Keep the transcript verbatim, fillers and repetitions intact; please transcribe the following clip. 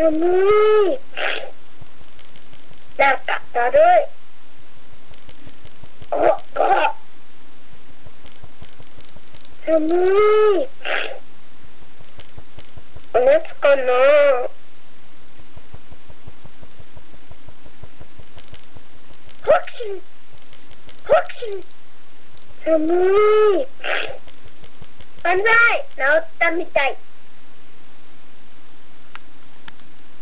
寒い。なんかだるい。ご、ご。寒い。お夏かな。ホキ。ホキ。寒い。万歳。治ったみたい。